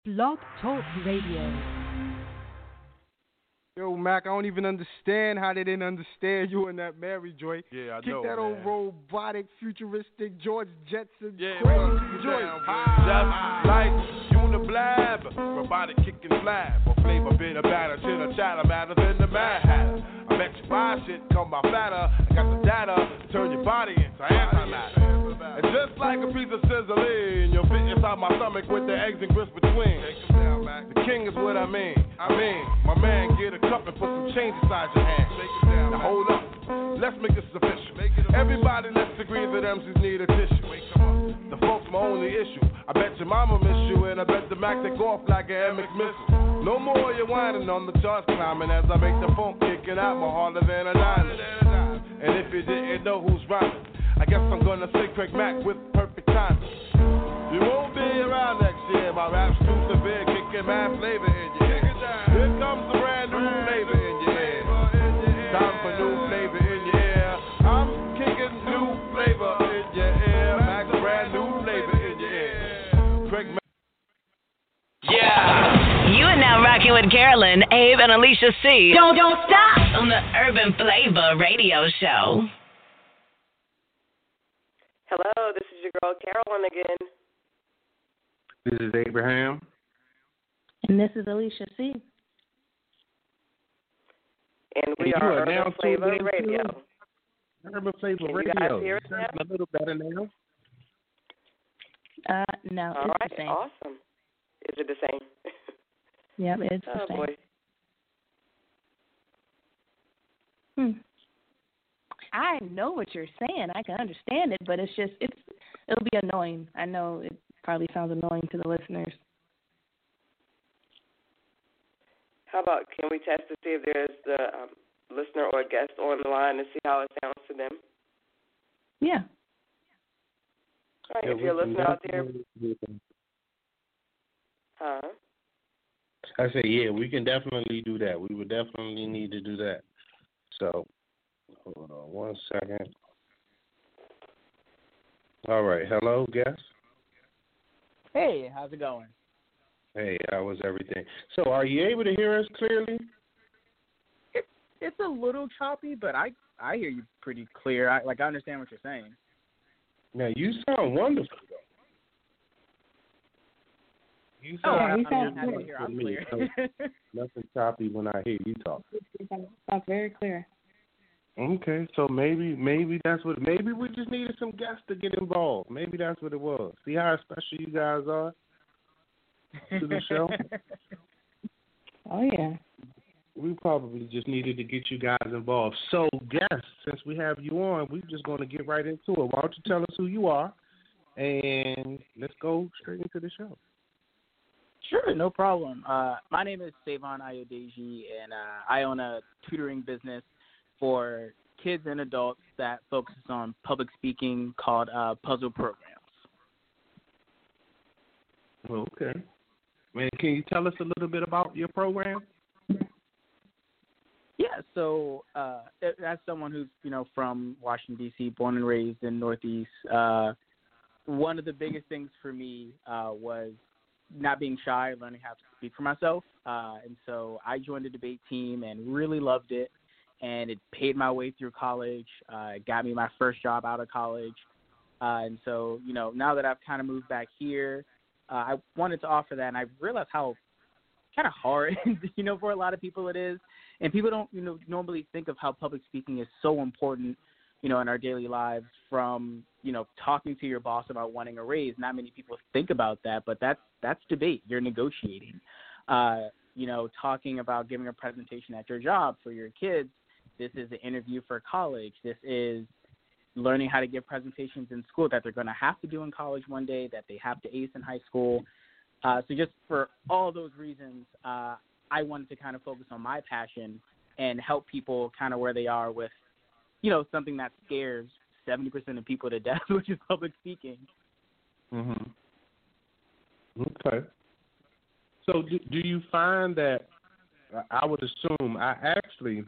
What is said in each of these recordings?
Blog Talk Radio. Yo, Mac, I don't even understand how they didn't understand you in that Mary joint. Yeah, I Kick know, that old man. robotic, futuristic George Jetson Yeah, crazy joint. Just like Uniblab, robotic kicking flab, or flavor bitter batter, chitter chatter, matter than the Mad Hatter. I bet you buy shit, come by fatter. I got the data to turn your body into antimatter. And just like a piece of sizzling, you'll fit inside my stomach with the eggs and grits between. The king is what I mean. My man, get a cup and put some change inside your hand. Now hold up, let's make this official. Everybody, let's agree that MCs need a tissue. The folks my only issue. I bet your mama miss you, and I bet the Mac take off like an MX missile. No more you whining on the charts climbing as I make the funk kicking out more harder than a diamond. And if you didn't know who's rhyming, I guess I'm gonna say Craig Mack with perfect timing. You won't be around next year. My rap's too severe, kicking mad flavor in your ear. Here comes a brand new flavor in your ear. Time for new flavor in your ear. I'm kicking new flavor in your ear. Max, brand new flavor in your ear. Craig Mack. Yeah. You are now rocking with Carolyn, Abe, and Alicia C. Don't stop on the Urban Flavor Radio Show. Hello, this is your girl Carolyn again. This is Abraham. And this is Alicia C. And we are Urban Flavor Radio. Urban Flavor Can Radio. you guys hear us now? A little better now. No, All it's right, the same. awesome. Is it the same? Yep, it's the Oh, same. boy. I know what you're saying. I can understand it, but it'll be annoying. I know it probably sounds annoying to the listeners. How about, can we test to see if there's the listener or guest on the line and see how it sounds to them? Yeah. All right, if you're a listener out there. Huh? I say, yeah, we can definitely do that. We would definitely need to do that. So, hold on 1 second. All right. Hello, guest. Hey, how's it going? Hey, how was everything? So, are you able to hear us clearly? It's a little choppy, but I hear you pretty clear. I understand what you're saying. Now, you sound wonderful, though. You sound sounds happy to clear. hear I'm me. clear. Nothing choppy when I hear you talk. Sounds very clear. Okay, so maybe that's what. Maybe we just needed some guests to get involved. Maybe that's what it was. See how special you guys are to the show. Oh yeah. We probably just needed to get you guys involved. So, guests, since we have you on, we're just going to get right into it. Why don't you tell us who you are, and let's go straight into the show. Sure, no problem. My name is Savon Ayodeji, and I own a tutoring business for kids and adults that focuses on public speaking called Puzzle Programs. Okay. Man, can you tell us a little bit about your program? Yeah, so as someone who's, from Washington, D.C., born and raised in Northeast, one of the biggest things for me was not being shy, learning how to speak for myself. And so I joined the debate team and really loved it. And it paid my way through college. It got me my first job out of college. And so, now that I've kind of moved back here, I wanted to offer that. And I realized how kind of hard, for a lot of people it is. And people don't, normally think of how public speaking is so important, in our daily lives from, talking to your boss about wanting a raise. Not many people think about that, but that's debate. You're negotiating. Talking about giving a presentation at your job for your kids. This is an interview for college. This is learning how to give presentations in school that they're going to have to do in college one day, that they have to ace in high school. So just for all those reasons, I wanted to kind of focus on my passion and help people kind of where they are with, something that scares 70% of people to death, which is public speaking. Mm-hmm. Okay. So do you find that, I would assume, I actually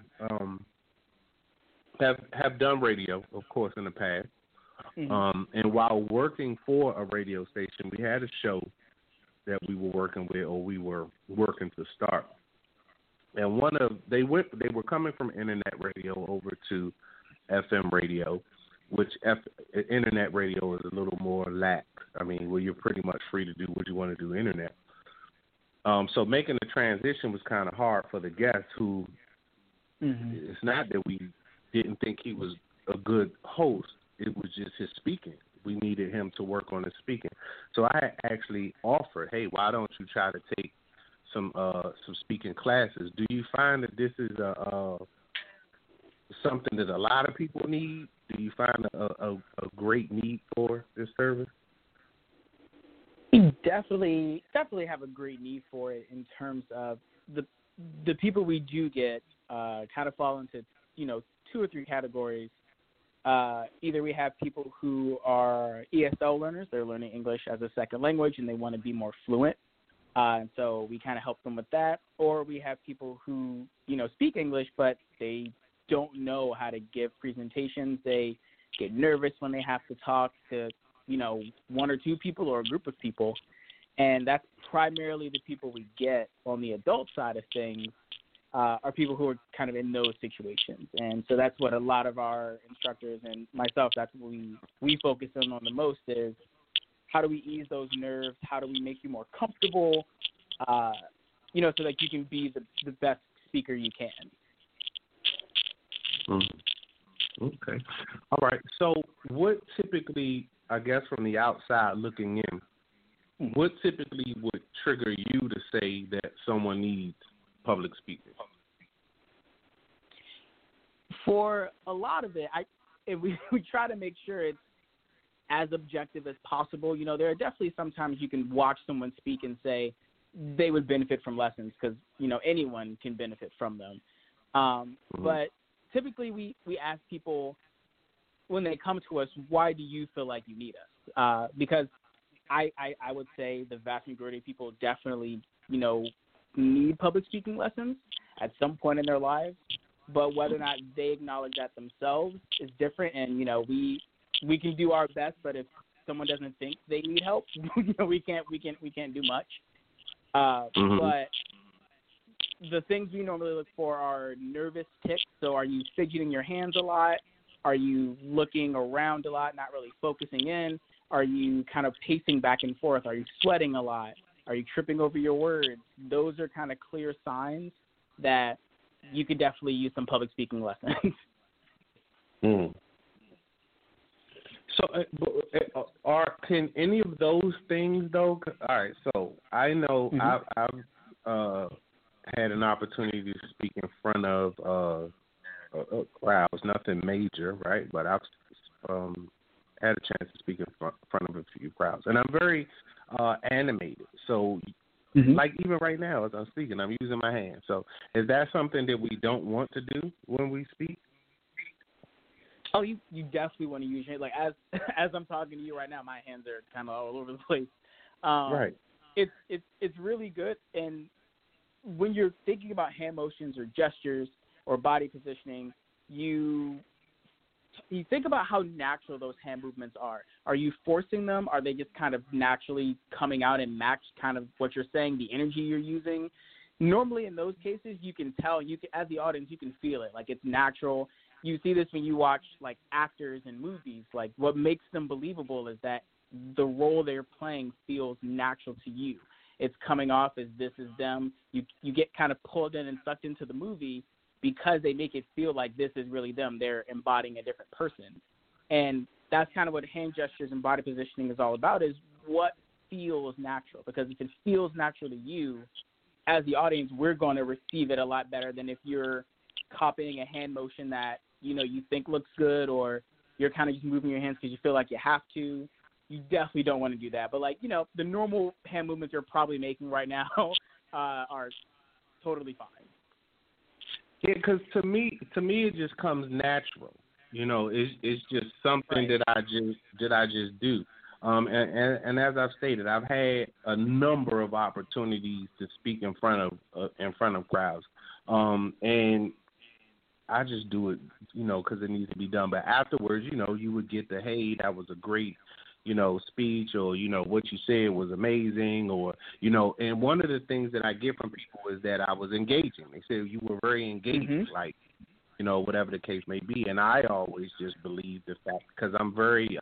have done radio, of course, in the past. Mm-hmm. And while working for a radio station, we had a show that we were working with or we were working to start. And they were coming from internet radio over to FM radio, which internet radio is a little more lax. I mean, where you're pretty much free to do what you want to do internet. So making the transition was kind of hard for the guest who, it's not that we didn't think he was a good host. It was just his speaking. We needed him to work on his speaking. So I actually offered, hey, why don't you try to take some speaking classes? Do you find that this is something that a lot of people need? Do you find a great need for this service? We definitely have a great need for it in terms of the people we do get kind of fall into, 2 or 3 categories. Either we have people who are ESL learners, they're learning English as a second language and they want to be more fluent. And so we kind of help them with that. Or we have people who, speak English, but they don't know how to give presentations. They get nervous when they have to talk to, 1 or 2 people or a group of people. And that's primarily the people we get on the adult side of things, are people who are kind of in those situations. And so that's what a lot of our instructors and myself, that's what we focus on the most is how do we ease those nerves? How do we make you more comfortable, so that you can be the best speaker you can. Okay. All right. So what typically, I guess from the outside looking in, what typically would trigger you to say that someone needs public speaking? For a lot of it, we try to make sure it's as objective as possible. There are definitely sometimes you can watch someone speak and say they would benefit from lessons because, anyone can benefit from them. But typically we ask people when they come to us, why do you feel like you need us? Because I would say the vast majority of people definitely, need public speaking lessons at some point in their lives. But whether or not they acknowledge that themselves is different. And, we can do our best, but if someone doesn't think they need help, we can't do much. But the things we normally look for are nervous tics. So are you fidgeting your hands a lot? Are you looking around a lot, not really focusing in? Are you kind of pacing back and forth? Are you sweating a lot? Are you tripping over your words? Those are kind of clear signs that you could definitely use some public speaking lessons. So, can any of those things though? All right. So I know I've had an opportunity to speak in front of crowds, nothing major, right? But I've had a chance to speak in front of a few crowds, and I'm very animated. So, like even right now as I'm speaking, I'm using my hands. So, is that something that we don't want to do when we speak? Oh, you definitely want to use your, like as I'm talking to you right now, my hands are kind of all over the place. Right. It's really good, and when you're thinking about hand motions or gestures or body positioning, you think about how natural those hand movements are. Are you forcing them? Are they just kind of naturally coming out and match kind of what you're saying, the energy you're using? Normally in those cases, you can tell, as the audience, you can feel it. Like it's natural. You see this when you watch like actors in movies. Like what makes them believable is that the role they're playing feels natural to you. It's coming off as this is them. You get kind of pulled in and sucked into the movie because they make it feel like this is really them. They're embodying a different person. And that's kind of what hand gestures and body positioning is all about, is what feels natural. Because if it feels natural to you, as the audience, we're going to receive it a lot better than if you're copying a hand motion that, you think looks good, or you're kind of just moving your hands because you feel like you have to. You definitely don't want to do that. But, the normal hand movements you're probably making right now are totally fine. Yeah, because to me, it just comes natural. It's just something that I just do. And as I've stated, I've had a number of opportunities to speak in front of crowds, and I just do it, because it needs to be done. But afterwards, you would get the, hey, that was a great speech, or, what you said was amazing, or, and one of the things that I get from people is that I was engaging. They said you were very engaging, like, whatever the case may be. And I always just believe the fact, because I'm very,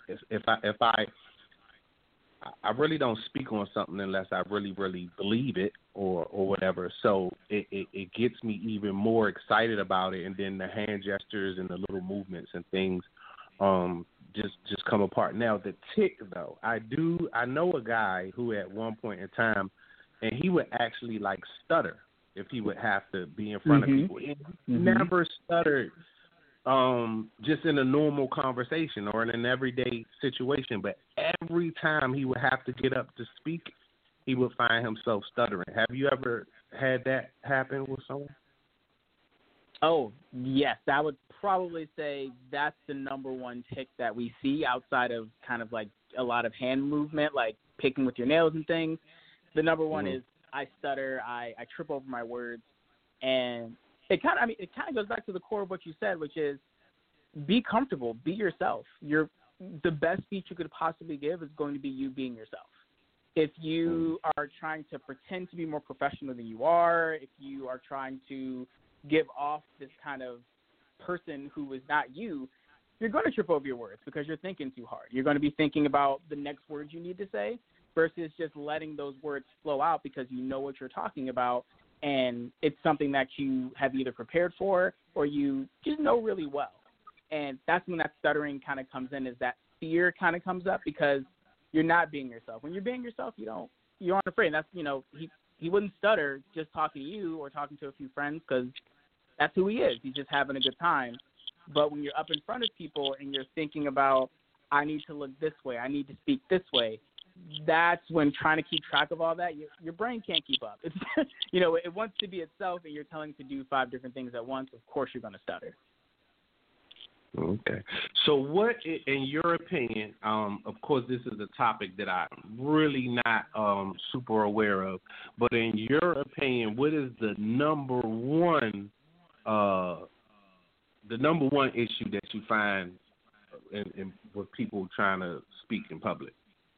I really don't speak on something unless I really, really believe it or whatever. So it gets me even more excited about it. And then the hand gestures and the little movements and things just come apart. Now, the tick, though, I know a guy who at one point in time, and he would actually, like, stutter if he would have to be in front of people. He never stuttered just in a normal conversation or in an everyday situation, but every time he would have to get up to speak, he would find himself stuttering. Have you ever had that happen with someone? Oh, yes. I would probably say that's the number one tick that we see outside of kind of like a lot of hand movement, like picking with your nails and things. The number one is I stutter, I trip over my words, and it kind of goes back to the core of what you said, which is be comfortable, be yourself. The best speech you could possibly give is going to be you being yourself. If you are trying to pretend to be more professional than you are, if you are trying to give off this kind of person who is not you, you're going to trip over your words because you're thinking too hard. You're going to be thinking about the next words you need to say versus just letting those words flow out because you know what you're talking about, and it's something that you have either prepared for or you just know really well. And that's when that stuttering kind of comes in, is that fear kind of comes up because you're not being yourself. When you're being yourself, you aren't afraid. And that's, he wouldn't stutter just talking to you or talking to a few friends because that's who he is. He's just having a good time. But when you're up in front of people and you're thinking about, I need to look this way, I need to speak this way, that's when trying to keep track of all that, your brain can't keep up. It's, it wants to be itself, and you're telling it to do 5 different things at once. Of course you're going to stutter. Okay. So what, in your opinion, of course this is a topic that I'm really not super aware of, but in your opinion, what is the number one issue that you find in with people trying to speak in public?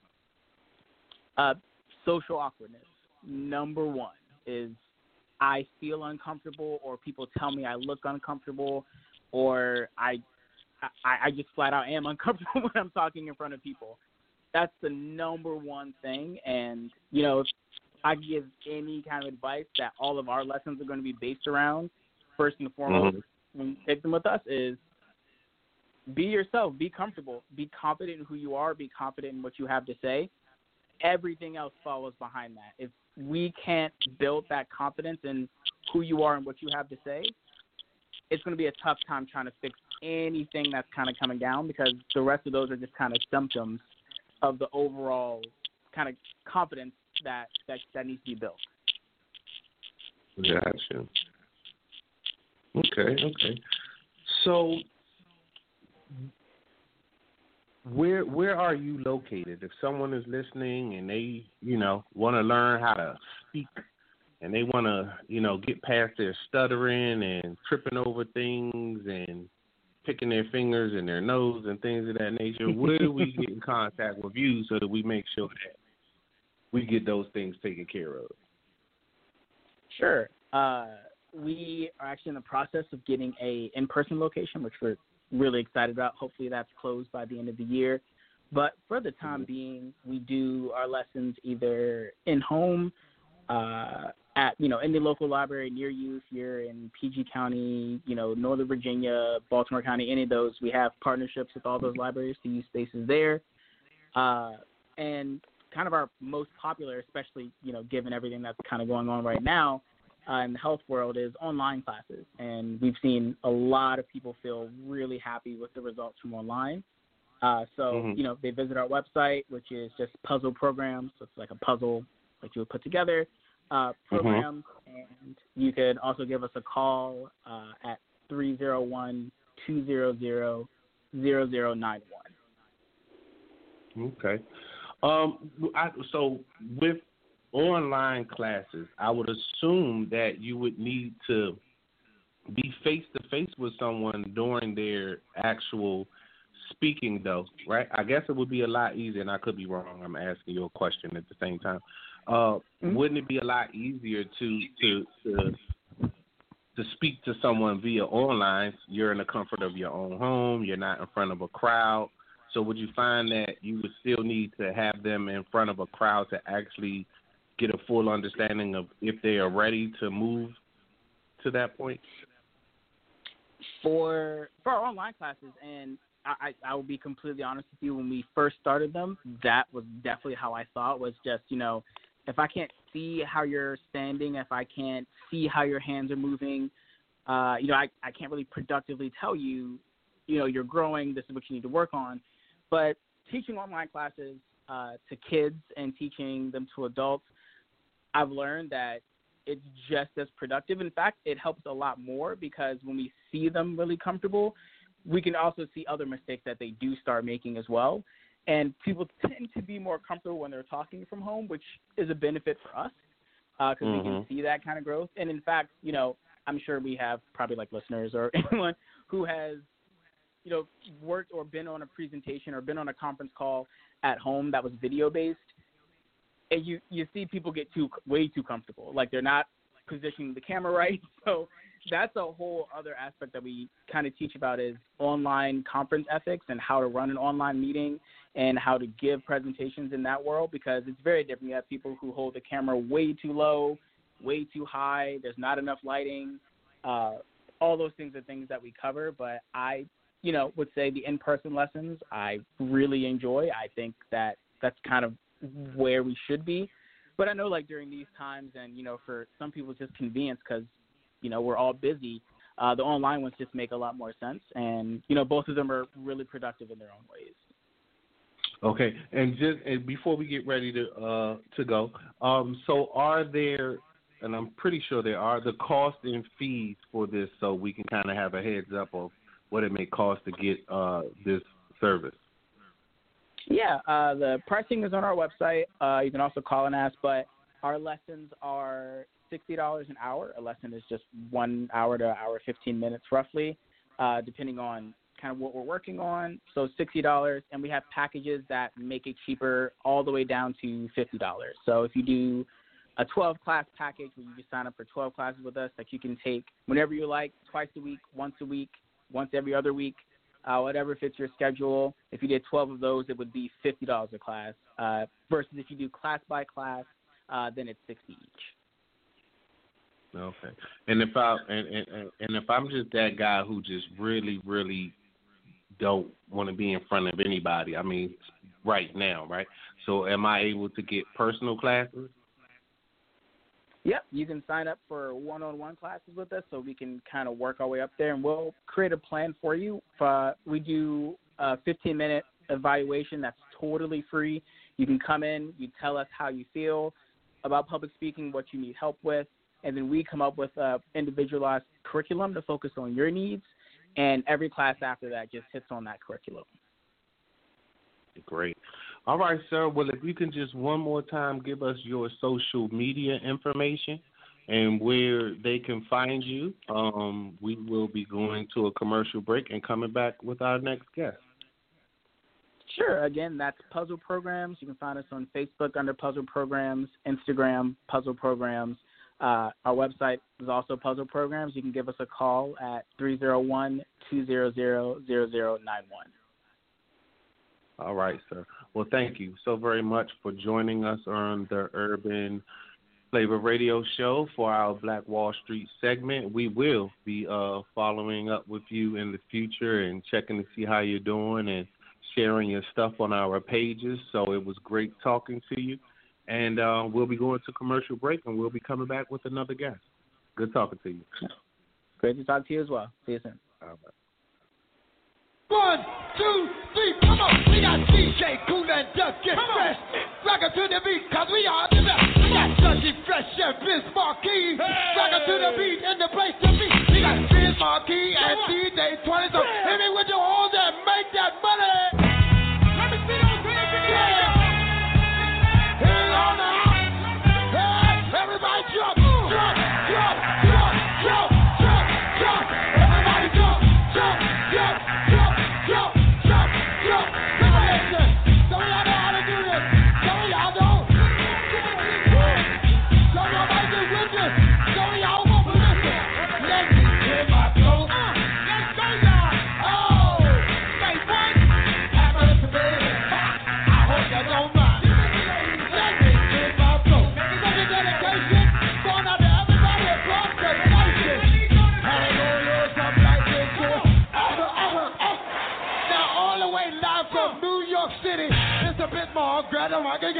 Social awkwardness. Number one is I feel uncomfortable, or people tell me I look uncomfortable, or I just flat out am uncomfortable when I'm talking in front of people. That's the number one thing. And, if I give any kind of advice that all of our lessons are going to be based around, first and foremost, when you take them with us, is be yourself, be comfortable, be confident in who you are, be confident in what you have to say. Everything else follows behind that. If we can't build that confidence in who you are and what you have to say, it's going to be a tough time trying to fix anything that's kind of coming down, because the rest of those are just kind of symptoms of the overall kind of confidence that needs to be built. Gotcha. Okay. So where are you located? If someone is listening and they, want to learn how to speak and they want to, get past their stuttering and tripping over things and picking their fingers and their nose and things of that nature, where do we get in contact with you so that we make sure that we get those things taken care of? Sure. We are actually in the process of getting a in-person location, which we're really excited about. Hopefully that's closed by the end of the year. But for the time being, we do our lessons either in-home, at, any local library near you. If you're in PG County, Northern Virginia, Baltimore County, any of those, we have partnerships with all those libraries to use spaces there. And kind of our most popular, especially, given everything that's kind of going on right now in the health world, is online classes. And we've seen a lot of people feel really happy with the results from online. They visit our website, which is just Puzzle Programs. So it's like a puzzle that you would put together, programs. And you could also give us a call at 301-200-0091. Okay. So with online classes, I would assume that you would need to be face-to-face with someone during their actual speaking, though, right? I guess it would be a lot easier, and I could be wrong. I'm asking you a question at the same time. Wouldn't it be a lot easier to speak to someone via online? You're in the comfort of your own home. You're not in front of a crowd. So would you find that you would still need to have them in front of a crowd to actually get a full understanding of if they are ready to move to that point? For our online classes, and I will be completely honest with you, when we first started them, that was definitely how I thought, was just, if I can't see how you're standing, if I can't see how your hands are moving, I can't really productively tell you, you're growing, this is what you need to work on. But teaching online classes to kids and teaching them to adults, I've learned that it's just as productive. In fact, it helps a lot more because when we see them really comfortable, we can also see other mistakes that they do start making as well. And people tend to be more comfortable when they're talking from home, which is a benefit for us because we can see that kind of growth. And in fact, I'm sure we have probably like listeners or anyone who has, worked or been on a presentation or been on a conference call at home that was video-based. And you see people get way too comfortable. Like they're not positioning the camera right. So that's a whole other aspect that we kind of teach about is online conference ethics and how to run an online meeting and how to give presentations in that world, because it's very different. You have people who hold the camera way too low, way too high. There's not enough lighting. All those things are things that we cover. But I, would say the in-person lessons I really enjoy. I think that that's kind of where we should be. But I know like during these times and, for some people it's just convenience because, we're all busy. The online ones just make a lot more sense. And, both of them are really productive in their own ways. Okay. And before we get ready to go, so are there, and I'm pretty sure there are, the cost and fees for this so we can kind of have a heads up of what it may cost to get this service? Yeah, the pricing is on our website. You can also call and ask, but our lessons are $60 an hour. A lesson is just 1 hour to hour 15 minutes roughly, depending on kind of what we're working on. So $60, and we have packages that make it cheaper all the way down to $50. So if you do a 12-class package where you just sign up for 12 classes with us, like you can take whenever you like, twice a week, once every other week, whatever fits your schedule. If you did 12 of those, it would be $50 a class. Versus if you do class by class, then it's $60 each. Okay. And if I'm just that guy who just really, really don't want to be in front of anybody, I mean, right now, right? So am I able to get personal classes? Yep, you can sign up for one-on-one classes with us so we can kind of work our way up there, and we'll create a plan for you. We do a 15-minute evaluation that's totally free. You can come in, you tell us how you feel about public speaking, what you need help with, and then we come up with an individualized curriculum to focus on your needs, and every class after that just hits on that curriculum. Great. All right, sir. Well, if you can just one more time give us your social media information and where they can find you, we will be going to a commercial break and coming back with our next guest. Sure. Again, that's Puzzle Programs. You can find us on Facebook under Puzzle Programs, Instagram, Puzzle Programs. Our website is also Puzzle Programs. You can give us a call at 301-200-0091. All right, sir. Well, thank you so very much for joining us on the Urban Flavor Radio Show for our Black Wall Street segment. We will be following up with you in the future and checking to see how you're doing and sharing your stuff on our pages. So it was great talking to you. And we'll be going to commercial break, and we'll be coming back with another guest. Good talking to you. Great to talk to you as well. See you soon. All right. 1, 2, 3, come on. We got DJ Kool and Duck, get fresh. Rock it to the beat, cause we are the best. We got Dougie Fresh and Biz Marquis. Rock it to the beat and the place to be. We got Biz Marquis and DJ 20. So hit me with your horns and make that money. Let me see those hands again. Hit it on the house. Hey, everybody jump, jump, jump, jump, jump, jump, jump. Everybody jump, jump, jump, jump. Jump, jump,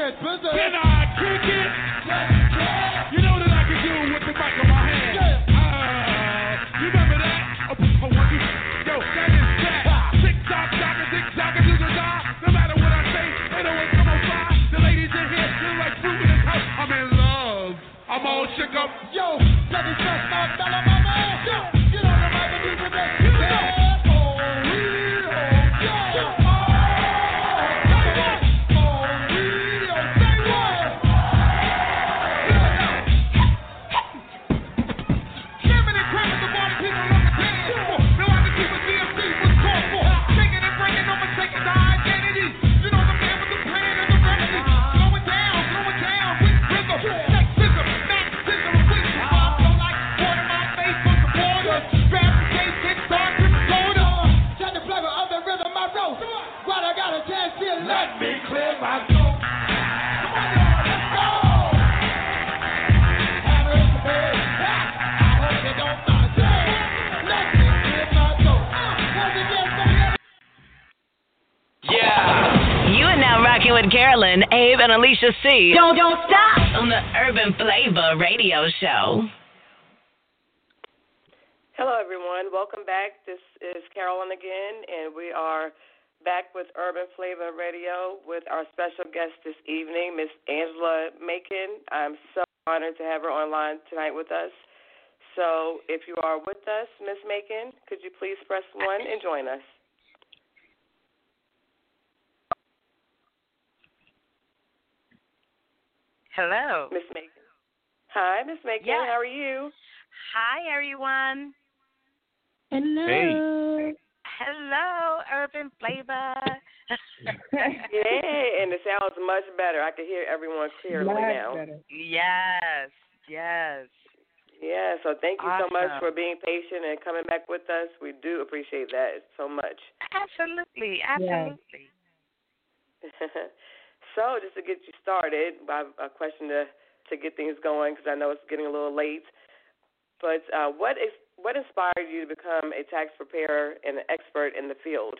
went berserk. Can I kick it? You know that I can do it with the mic in my hand. You remember that? Oh, one, two, yo, that is that. Tick-tock, tick-tock, to the die. No matter what I say, they always come on fly. The ladies in here feel like fruit in this house. I'm in love. I'm all shook up. Yo, let me just my fella, my man. Yo, you know the mic and people that you know. Let me clear my throat. Come on, y'all, let's go. Hammer in the bed. I hope you don't mind. Let me clear my throat. Once again, Yeah. You are now rocking with Carolyn, Abe, and Alicia C. Don't stop on the Urban Flavor Radio Show. Hello, everyone. Welcome back. This is Carolyn again, and we are back with Urban Flavor Radio with our special guest this evening, Miss Angela Macon. I'm so honored to have her online tonight with us. So if you are with us, Miss Macon, could you please press 1 and join us? Hello. Miss Macon. Hi, Miss Macon. Yes. How are you? Hi, everyone. Hello. Hey. Hello, Urban Flavor. Yeah, and it sounds much better. I can hear everyone clearly now. Yes. Yeah, so thank you so much Awesome. for being patient and coming back with us. We do appreciate that so much. Absolutely. So just to get you started, I have a question to get things going because I know it's getting a little late. But what inspired you to become a tax preparer and an expert in the field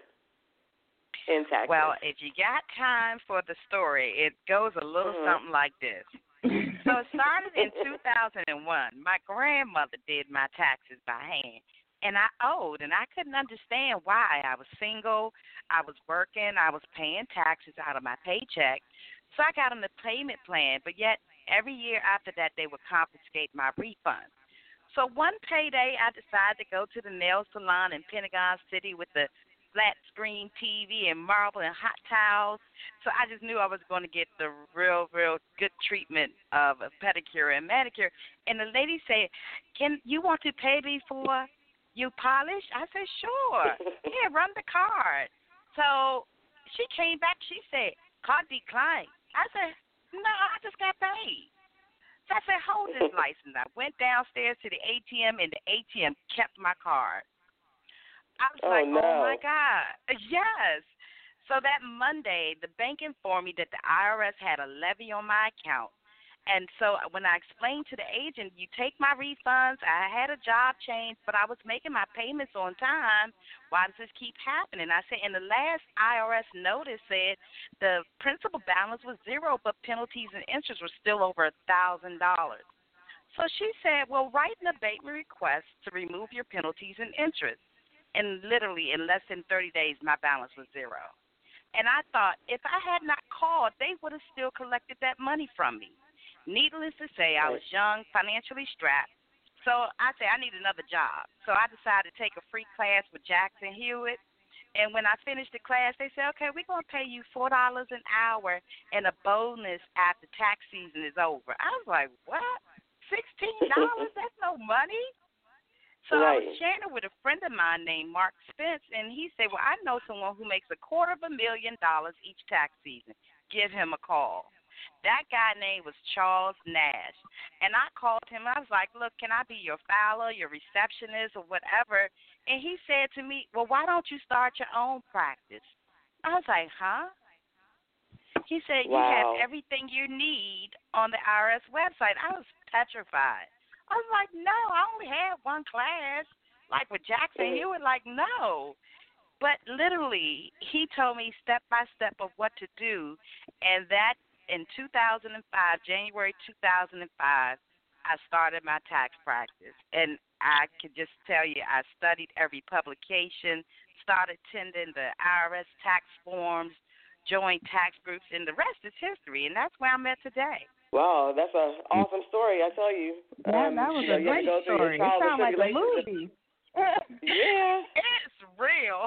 in taxes? Well, if you got time for the story, it goes a little something like this. So it started in 2001. My grandmother did my taxes by hand, and I owed, and I couldn't understand why. I was single, I was working, I was paying taxes out of my paycheck. So I got on the payment plan, but yet every year after that they would confiscate my refund. So one payday, I decided to go to the nail salon in Pentagon City with the flat screen TV and marble and hot towels. So I just knew I was going to get the real good treatment of a pedicure and manicure. And the lady said, "Can you want to pay before you polish?" I said, "Sure." Yeah, run the card. So she came back. She said, "Card declined." I said, "No, I just got paid." So I said, "Hold this license." I went downstairs to the ATM, and the ATM kept my card. I was oh, my God. Yes. So that Monday, the bank informed me that the IRS had a levy on my account. And so when I explained to the agent, you take my refunds, I had a job change, but I was making my payments on time. Why does this keep happening? I said, and the last IRS notice said the principal balance was zero, but penalties and interest were still over $1,000. So she said, well, write an abatement request to remove your penalties and interest. And literally in less than 30 days, my balance was zero. And I thought, if I had not called, they would have still collected that money from me. Needless to say, I was young, financially strapped. So I said, I need another job. So I decided to take a free class with Jackson Hewitt. And when I finished the class, they said, okay, we're going to pay you $4 an hour and a bonus after tax season is over. I was like, what? $16? That's no money? So I was sharing it with a friend of mine named Mark Spence, and he said, well, I know someone who makes $250,000 each tax season. Give him a call. That guy name was Charles Nash. And I called him. I was like, look, can I be your filer, your receptionist, or whatever? And he said to me, well, why don't you start your own practice? I was like, huh? He said, you have everything you need on the IRS website. I was petrified. I was like, no, I only had one class. Like with Jackson Hewitt, like, no. But literally, he told me step by step of what to do, and that in 2005, January 2005, I started my tax practice. And I can just tell you, I studied every publication, started attending the IRS tax forms, joined tax groups, and the rest is history. And that's where I'm at today. Wow, that's an awesome story, I tell you. Yeah, that was a great story. It sounds like a movie. Yeah. It's real.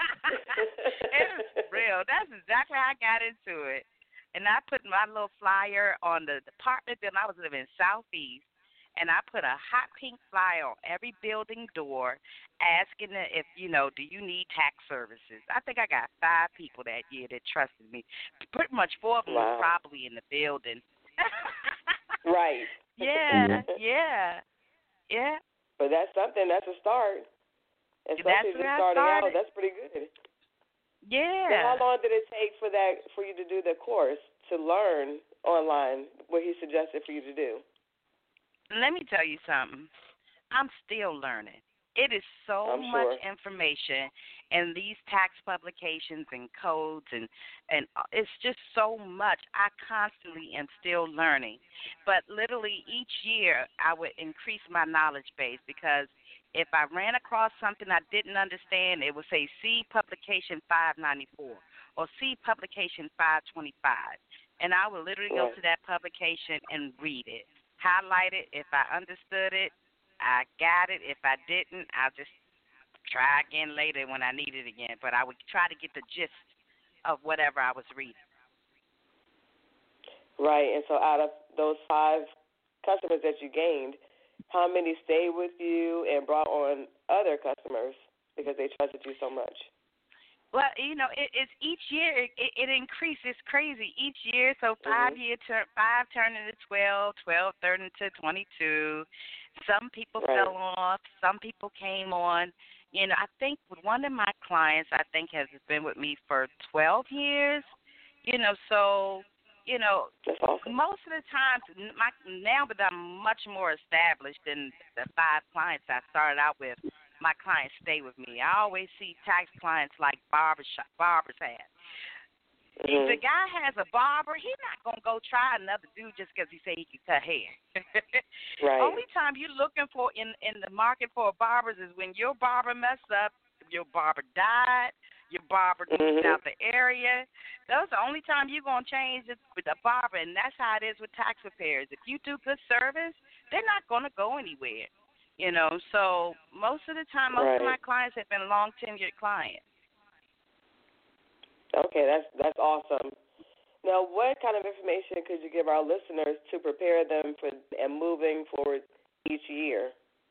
It's real. That's exactly how I got into it. And I put my little flyer on the apartment building. I was living in Southeast, and I put a hot pink flyer on every building door asking if, do you need tax services? I think I got 5 people that year that trusted me. Pretty much 4 of them were probably in the building. Right. Yeah. But that's something. That's a start. Especially just starting out. That's pretty good. Yeah. So how long did it take for you to do the course, to learn online what he suggested for you to do? Let me tell you something. I'm still learning. It is so much information in these tax publications and codes, and it's just so much. I constantly am still learning. But literally each year I would increase my knowledge base, because if I ran across something I didn't understand, it would say see publication 594 or see publication 525. And I would literally go to that publication and read it, highlight it. If I understood it, I got it. If I didn't, I'll just try again later when I need it again. But I would try to get the gist of whatever I was reading. Right. And so out of those 5 customers that you gained, how many stayed with you and brought on other customers because they trusted you so much? Well, it's each year it increases crazy each year. So 5 turned into 12, 12 turned into 22. Some people fell off. Some people came on. I think with one of my clients, I think has been with me for 12 years. So that's awesome. Most of the time, now that I'm much more established than the 5 clients I started out with, my clients stay with me. I always see tax clients like barbers have. If the guy has a barber, he's not going to go try another dude just because he say he can cut hair. Right. Only time you're looking for in the market for barbers is when your barber messed up, your barber died, your barber moved out the area. Those are the only time you're going to change it with a barber, and that's how it is with tax preparers. If you do good service, they're not going to go anywhere. So most of the time, most of my clients have been long-tenured clients. Okay, that's awesome. Now, what kind of information could you give our listeners to prepare them for and moving forward each year?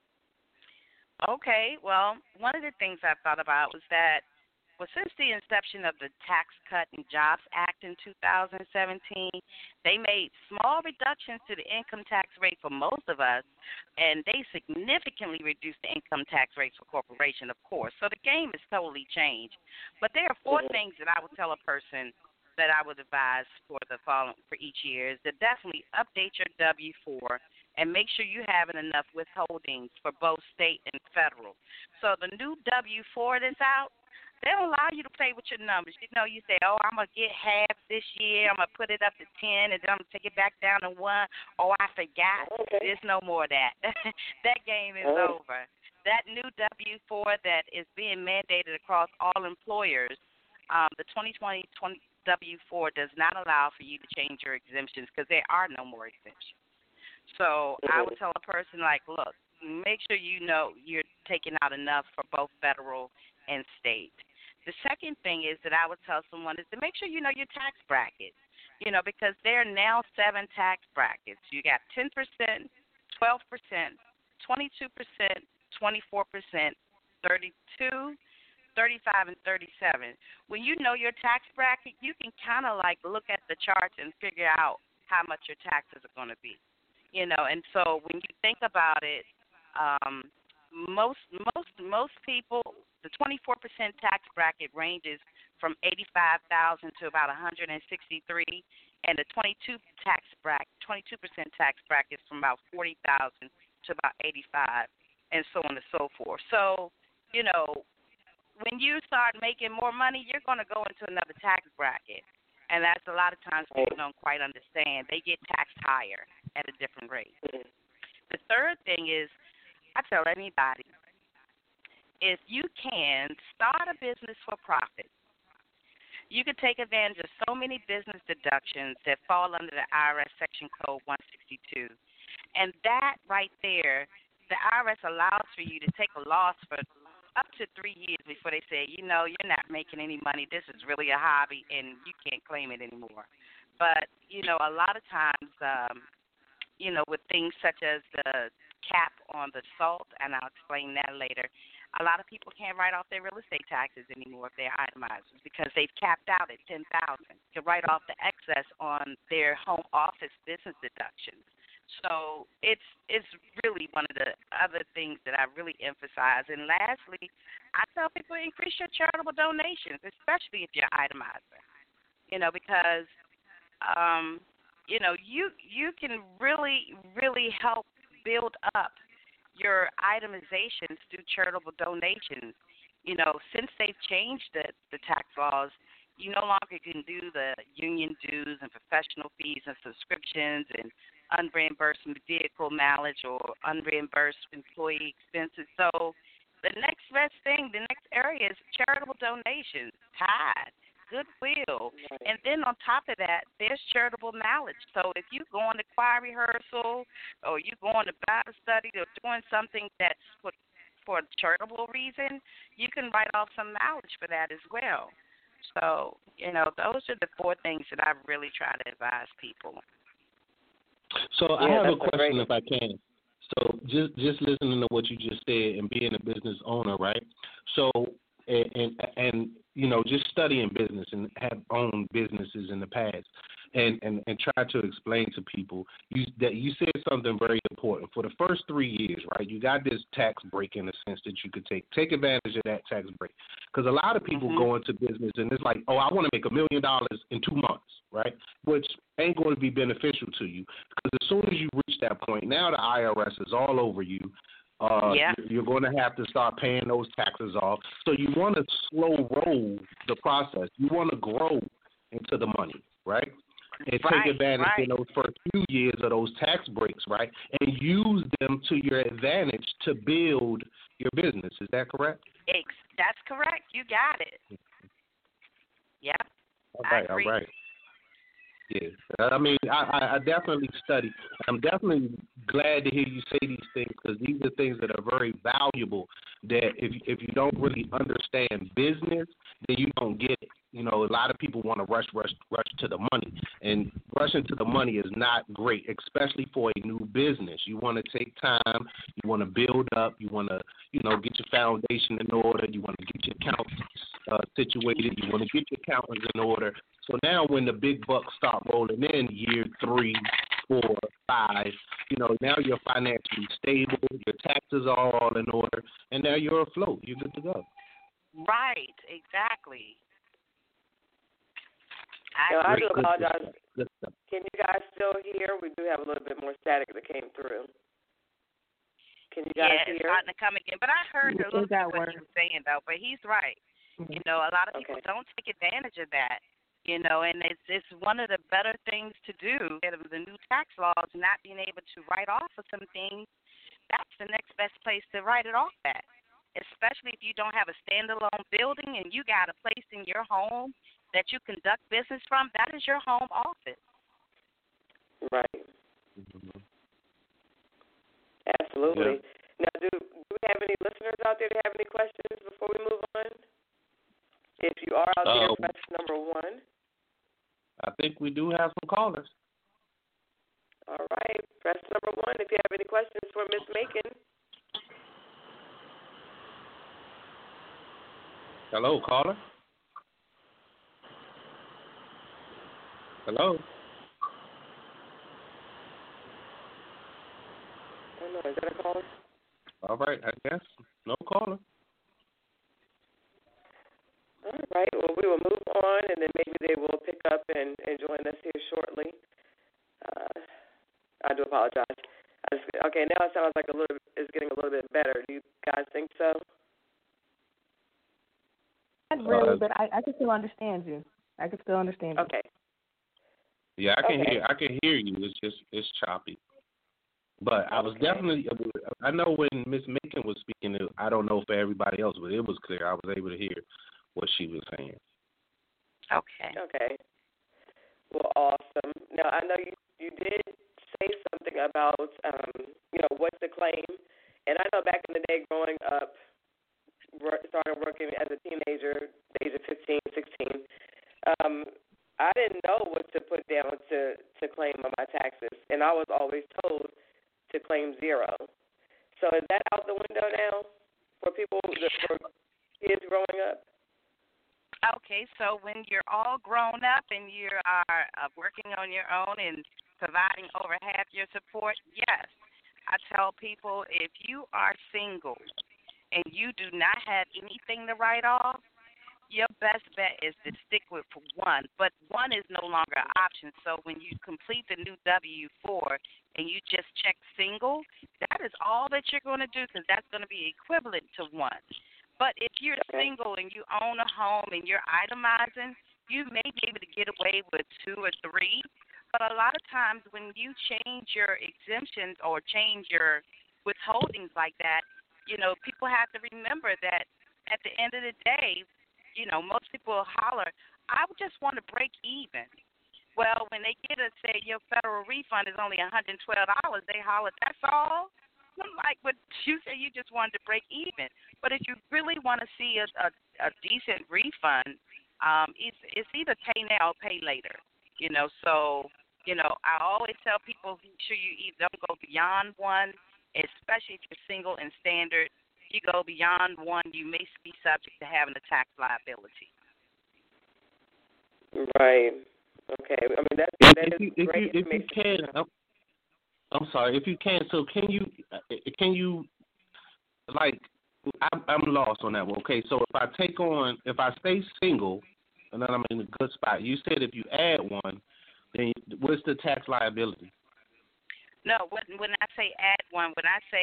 Okay, well, one of the things I thought about was that, since the inception of the Tax Cut and Jobs Act in 2017, they made small reductions to the income tax rate for most of us, and they significantly reduced the income tax rates for corporations, of course. So the game has totally changed. But there are 4 things that I would tell a person that I would advise for each year is to definitely update your W-4 and make sure you have enough withholdings for both state and federal. So the new W-4 that's out, they don't allow you to play with your numbers. You say, I'm going to get half this year. I'm going to put it up to 10, and then I'm going to take it back down to 1. Oh, I forgot. Okay. There's no more of that. That game is over. That new W-4 that is being mandated across all employers, the 2020 W-4 does not allow for you to change your exemptions because there are no more exemptions. So I would tell a person, look, make sure you're taking out enough for both federal and state. The second thing is that I would tell someone is to make sure you know your tax bracket, because there are now 7 tax brackets. You got 10%, 12%, 22%, 24%, 32, 35, and 37. When you know your tax bracket, you can kind of look at the charts and figure out how much your taxes are going to be. And so when you think about it, most people, the 24% tax bracket ranges from $85,000 to about $163, and the 22% tax bracket is from about $40,000 to about $85,000, and so on and so forth. So, when you start making more money, you're going to go into another tax bracket. And that's a lot of times people don't quite understand. They get taxed higher at a different rate. The third thing is, I tell anybody, if you can start a business for profit, you can take advantage of so many business deductions that fall under the IRS Section Code 162. And that right there, the IRS allows for you to take a loss for up to 3 years before they say, you know, you're not making any money. This is really a hobby, and you can't claim it anymore. But, you know, a lot of times, you know, with things such as the cap on the SALT, and I'll explain that later, a lot of people can't write off their real estate taxes anymore if they're itemizers because they've capped out at $10,000 to write off the excess on their home office business deductions. So it's really one of the other things that I really emphasize. And lastly, I tell people increase your charitable donations, especially if you're itemizer. You know, because you know, you can really, really help build up your itemizations through charitable donations. You know, since they've changed the tax laws, you no longer can do the union dues and professional fees and subscriptions and unreimbursed vehicle mileage or unreimbursed employee expenses. So the next best thing, the next area is charitable donations, tithe, goodwill. And then on top of that, there's charitable mileage. So if you go on to choir rehearsal or you go on to Bible study or doing something that's for a charitable reason, you can write off some mileage for that as well. So, you know, those are the 4 things that I really try to advise people. So I have a question if I can. So just listening to what you just said and being a business owner, right? So and you know, just studying business and have owned businesses in the past and try to explain to people that you said something very important. For the first 3 years, right, you got this tax break in the sense that you could take advantage of that tax break. Because a lot of people go into business and it's like, oh, I want to make $1 million in 2 months, right, which ain't going to be beneficial to you. Because as soon as you reach that point, now the IRS is all over you. You're going to have to start paying those taxes off. So you want to slow roll the process. You want to grow into the money, right? And take advantage in those first few years of those tax breaks, right? And use them to your advantage to build your business. Is that correct? That's correct. You got it. Yeah. All right. Yeah, I mean, I definitely study. I'm definitely glad to hear you say these things because these are things that are very valuable. That if you don't really understand business, then you don't get it. You know, a lot of people want to rush to the money, and rushing to the money is not great, especially for a new business. You want to take time. You want to build up. You want to, you know, get your foundation in order. You want to get your accounts situated. You want to get your accountants in order. So now when the big bucks start rolling in year 3, 4, 5, you know, now you're financially stable, your taxes are all in order, and now you're afloat. You're good to go. Right, exactly. I do apologize. Can you guys still hear? We do have a little bit more static that came through. Can you guys hear? It's starting to come again. But I heard a little bit what he was saying, though. But he's right. You know, a lot of people don't take advantage of that. You know, and it's one of the better things to do. The new tax laws, not being able to write off of some things, that's the next best place to write it off at. Especially if you don't have a standalone building and you got a place in your home that you conduct business from, that is your home office. Right. Absolutely. Yeah. Now, do we have any listeners out there that have any questions before we move on? If you are out there, press number 1. I think we do have some callers. All right. Press number 1 if you have any questions for Miss Macon. Hello, caller. Hello. I don't know. Is that a caller? All right. I guess no caller. All right. Well, we will move on, and then maybe they will pick up and join us here shortly. I do apologize. Okay, now it sounds like it's getting a little bit better. Do you guys think so? Not really, but I can still understand you. Okay. Yeah, I can hear you. It's choppy. But I was definitely. I know when Miss Macon was speaking, I don't know for everybody else, but it was clear. I was able to hear what she was saying. Okay. Okay. Well, awesome. Now I know you did say something about what to claim, and I know back in the day growing up, started working as a teenager, the age of 15, 16. I didn't know what to put down to claim on my taxes, and I was always told to claim zero. So is that out the window now for for kids growing up? Okay, so when you're all grown up and you are working on your own and providing over half your support, yes. I tell people if you are single and you do not have anything to write off, your best bet is to stick with one, but one is no longer an option. So when you complete the new W-4 and you just check single, that is all that you're going to do because that's going to be equivalent to one. But if you're single and you own a home and you're itemizing, you may be able to get away with 2 or 3. But a lot of times when you change your exemptions or change your withholdings like that, people have to remember that at the end of the day, most people holler, I just want to break even. Well, when they get say your federal refund is only $112, they holler, that's all? I'm like, but you say you just wanted to break even. But if you really want to see a decent refund, it's either pay now or pay later. So, I always tell people, sure you don't go beyond one, especially if you're single and standard. You go beyond one, you may be subject to having a tax liability. Right. Okay. I mean, that's great if you can, I'm sorry. If you can, so can you like? I'm lost on that one. Okay, so if I stay single, and then I'm in a good spot. You said if you add one, then what's the tax liability? No, when I say add one,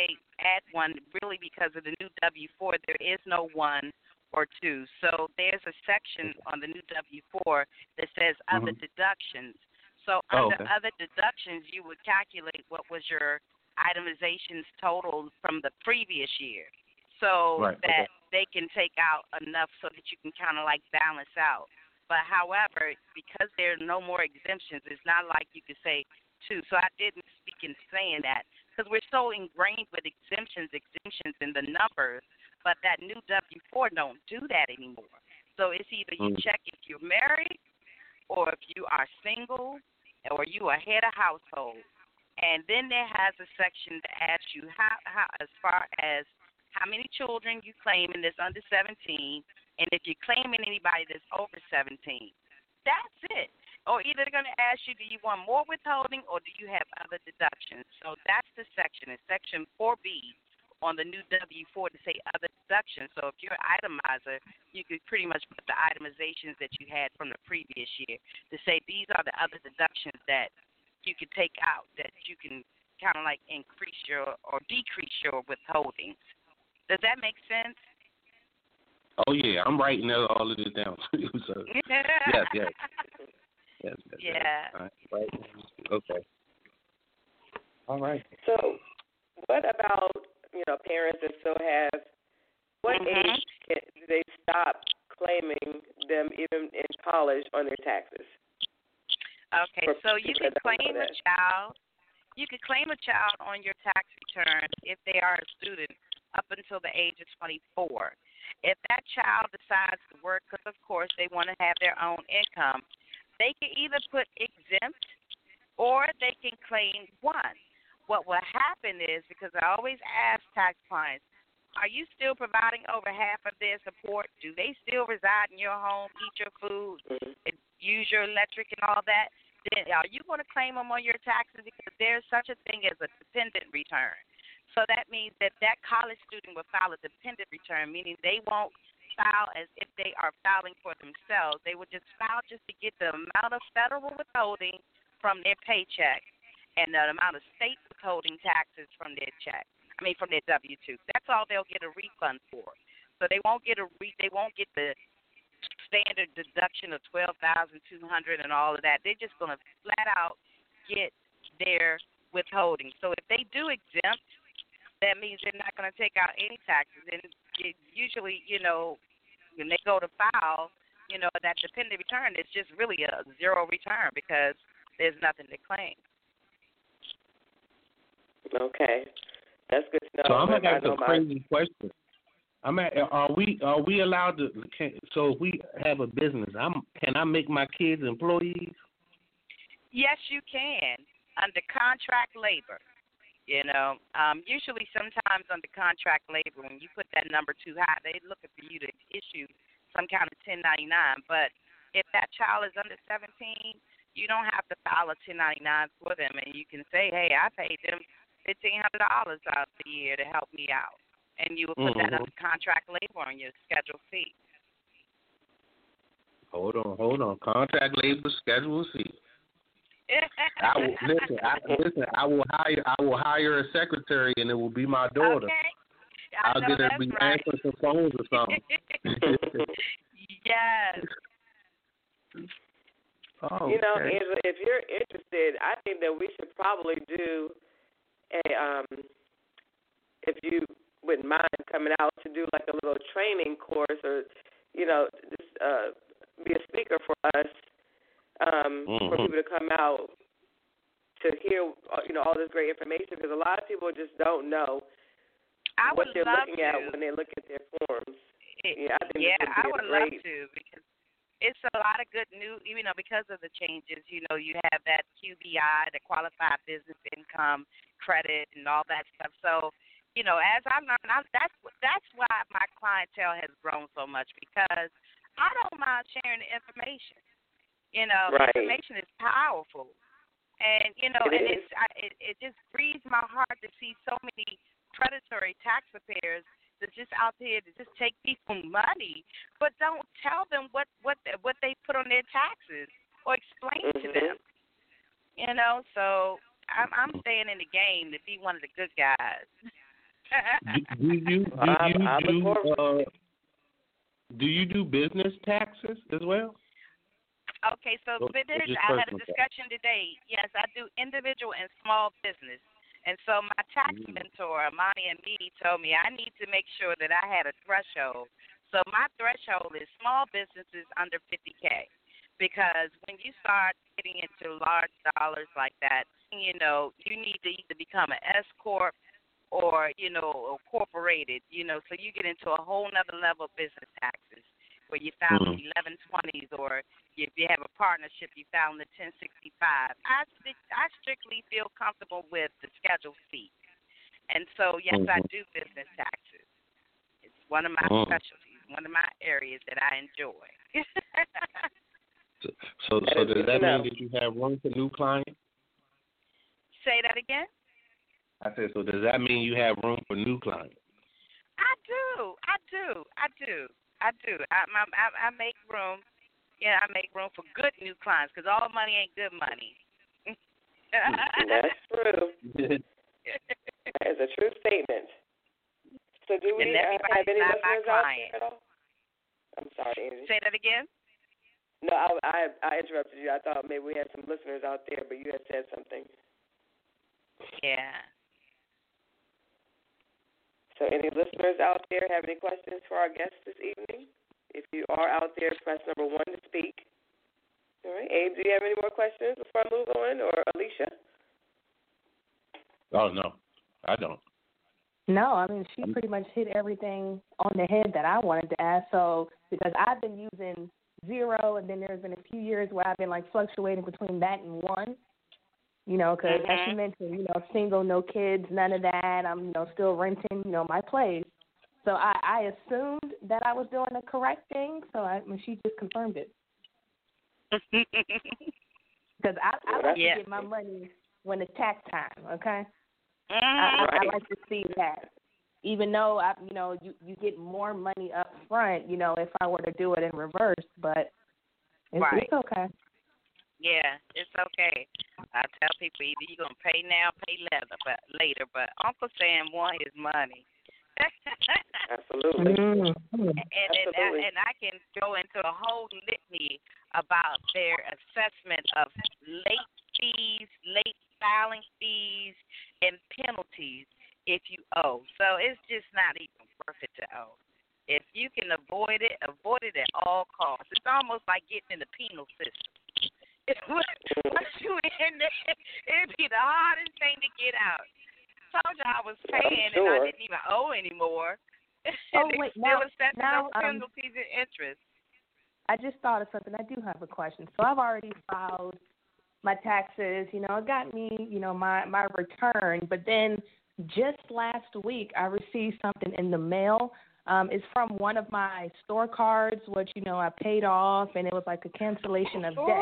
really because of the new W-4, there is no 1 or 2. So there's a section on the new W-4 that says other deductions. So under other deductions, you would calculate what was your itemizations total from the previous year, so that they can take out enough so that you can kind of like balance out. But however, because there are no more exemptions, it's not like you could say 2. So I didn't speak in saying that because we're so ingrained with exemptions in the numbers, but that new W-4 don't do that anymore. So it's either you check if you're married or if you are single or you are head of household. And then there has a section that asks you how as far as how many children you claiming that's under 17, and if you're claiming anybody that's over 17. That's it. Or either they're going to ask you, do you want more withholding or do you have other deductions? So that's the section. It's section 4B on the new W-4 to say other deductions. So if you're an itemizer, you could pretty much put the itemizations that you had from the previous year to say these are the other deductions that you can take out, that you can kind of like increase your or decrease your withholdings. Does that make sense? Oh, yeah. I'm writing all of this down for you. So. Yes. Yeah. All right. Okay. All right. So what about, parents that still have, what age do they stop claiming them even in college on their taxes? Okay, so you can claim a child. You could claim a child on your tax return if they are a student up until the age of 24. If that child decides to work, because of course they want to have their own income, they can either put exempt or they can claim 1. What will happen is, because I always ask tax clients, are you still providing over half of their support? Do they still reside in your home, eat your food, use your electric and all that? Then are you going to claim them on your taxes? Because there's such a thing as a dependent return. So that means that college student will file a dependent return, meaning they won't file as if they are filing for themselves. They would just file just to get the amount of federal withholding from their paycheck and the amount of state withholding taxes from their from their W-2. That's all they'll get a refund for. So they won't get the standard deduction of $12,200 and all of that. They're just going to flat out get their withholding. So if they do exempt, that means they're not going to take out any taxes. And usually, when they go to file, that dependent return is just really a zero return because there's nothing to claim. Okay, that's good to know. So I'm gonna ask a crazy question. Are we allowed to? So if we have a business, can I make my kids employees? Yes, you can under contract labor. Usually sometimes under contract labor, when you put that number too high, they look for you to issue some kind of 1099. But if that child is under 17, you don't have to file a 1099 for them, and you can say, hey, I paid them $1,500 out the year to help me out. And you will put that under contract labor on your Schedule C. Hold on. Contract labor, Schedule C. I will hire a secretary, and it will be my daughter. Okay. I'll get her to be answering some phones or something. Yes. Oh, Angela, if you're interested, I think that we should probably do a if you wouldn't mind coming out to do like a little training course, or just be a speaker for us. For people to come out to hear, all this great information, because a lot of people just don't know what they're looking at when they look at their forms. I would love to, because it's a lot of good news, because of the changes. You have that QBI, the Qualified Business Income Credit, and all that stuff. So, as I learned, that's why my clientele has grown so much, because I don't mind sharing the information. Right. Information is powerful, and it just grieves my heart to see so many predatory tax preparers that's just out there to just take people money, but don't tell them what they put on their taxes or explain to them. So I'm staying in the game to be one of the good guys. Do you do business taxes as well? Okay, so I had a discussion today. Yes, I do individual and small business. And so my tax mentor, Amani and me, told me I need to make sure that I had a threshold. So my threshold is small businesses under $50K, because when you start getting into large dollars like that, you need to either become an S corp or incorporated. So you get into a whole nother level of business taxes, where you file the 1120s, or if you have a partnership, you file the 1065. I strictly feel comfortable with the Schedule C. And so, yes, I do business taxes. It's one of my specialties, one of my areas that I enjoy. So does that mean that you have room for new clients? Say that again? I said, so does that mean you have room for new clients? I do. I make room. Yeah, I make room for good new clients, because all money ain't good money. That's true. That is a true statement. So do we have any listeners out there at all? I'm sorry, Angie. Say that again? No, I interrupted you. I thought maybe we had some listeners out there, but you had said something. Yeah. So any listeners out there have any questions for our guests this evening? If you are out there, press number 1 to speak. All right. Abe, do you have any more questions before I move on, or Alicia? Oh, no, I don't. No, I mean, she pretty much hit everything on the head that I wanted to ask. So, because I've been using 0, and then there's been a few years where I've been, fluctuating between that and 1. Because as you mentioned, single, no kids, none of that. I'm, still renting, my place. So I assumed that I was doing the correct thing. So she just confirmed it. Because I like to get my money when it's tax time. Okay. I like to see that. Even though you get more money up front, if I were to do it in reverse, but it's okay. Yeah, it's okay. I tell people either you're gonna pay now, pay later, but Uncle Sam want his money. Absolutely. And I can go into a whole litany about their assessment of late fees, late filing fees, and penalties if you owe. So it's just not even worth it to owe. If you can avoid it at all costs. It's almost like getting in the penal system. Once you in there, it'd be the hardest thing to get out. I told you I was paying and I didn't even owe anymore. Oh, wait, now, penalties and interest. I just thought of something. I do have a question. So I've already filed my taxes. You know, it got me, you know, my return. But then just last week, I received something in the mail. It's from one of my store cards, which, you know, I paid off, and it was like a cancellation of debt.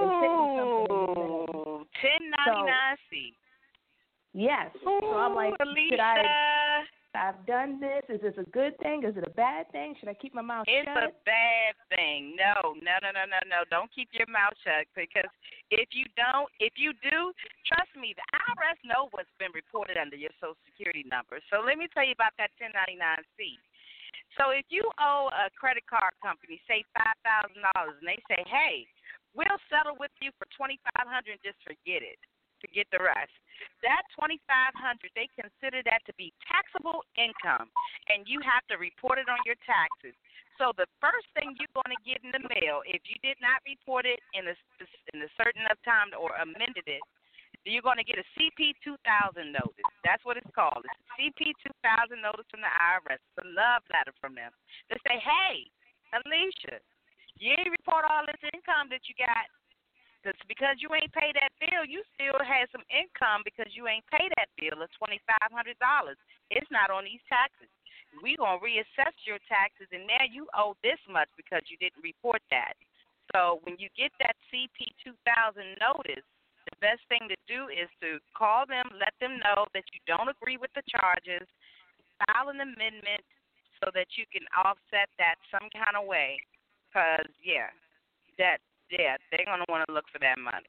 Oh, 1099-C. Yes. So I'm like, should I've done this? Is this a good thing? Is it a bad thing? Should I keep my mouth shut? It's a bad thing. No. Don't keep your mouth shut, because if you do, trust me, the IRS knows what's been reported under your Social Security number. So let me tell you about that 1099-C. So if you owe a credit card company, say $5,000, and they say, hey, we'll settle with you for $2,500 and just forget it, forget the rest. That $2,500, they consider that to be taxable income, and you have to report it on your taxes. So the first thing you're going to get in the mail, if you did not report it in a certain enough time or amended it, you're going to get a CP 2000 notice. That's what it's called. It's a CP 2000 notice from the IRS. It's a love letter from them. They say, hey, Alicia, you ain't report all this income that you got. Because you ain't paid that bill, you still had some income because you ain't paid that bill of $2,500. It's not on these taxes. We're going to reassess your taxes, and now you owe this much because you didn't report that. So when you get that CP 2000 notice, the best thing to do is to call them, let them know that you don't agree with the charges, file an amendment so that you can offset that some kind of way. Because, they're going to want to look for that money.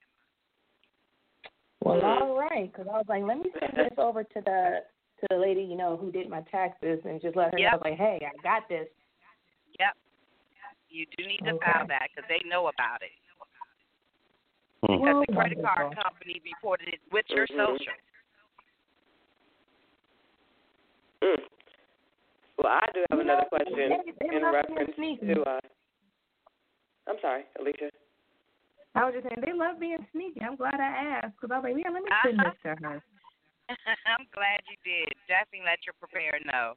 Well, all right, because I was like, let me send this over to the lady, you know, who did my taxes, and just let her know, like, hey, I got this. Yep. You do need to file that because they know about it. Because the credit card company reported it with your social. Well, I do have another question in reference to. I'm sorry, Alicia. I was just saying, they love being sneaky. I'm glad I asked, because I was like, yeah, let me send this to her. I'm glad you did. Definitely let your preparer know.